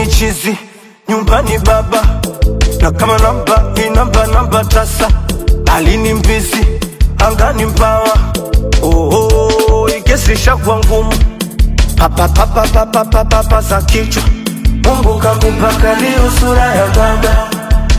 mini chizi, nyumbani baba. Na kama namba tasa. Alini mbizi, angani mbawa. Ikesisha kwa ngumu. Papa za kichwa. Mungu kakupaka liyo sura ya baba.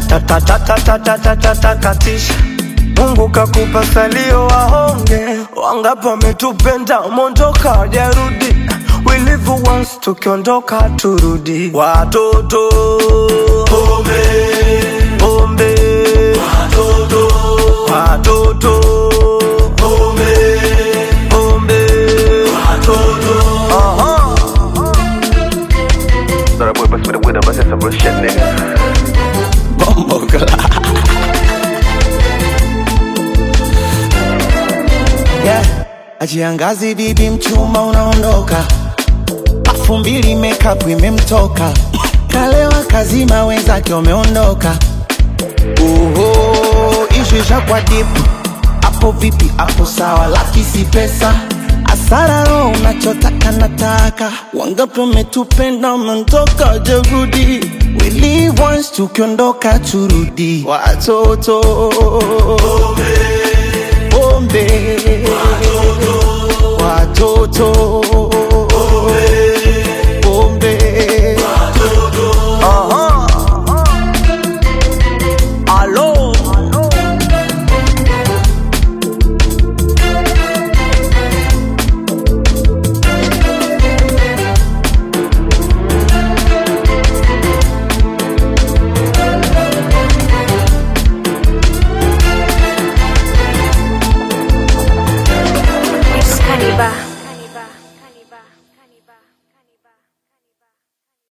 Katisha. Mungu kakupa salio wahonge. Wangapi wametupenda mondoka wajarudi. We live once tukiondoka turudi. Watoto pombe pombe, watoto pombe pombe, watoto. That boy pass me the weed, I'm just some shit, nigga. Bombo kala. Yeah, ajiangazi bibi mchuma unaondoka. Pafu mbili makeup imemtoka. Kalewa kazima wenzake wameondoka. Ishisha kwa dipu. Apo vipi, apo sawa, laki si pesa. Asara roho unachotaka nataka. Wangapi wametupenda wameondoka jarudi. We live once tukiondoka turudi. Watoto pombe, watoto pombe. Alo. It's Cannibal.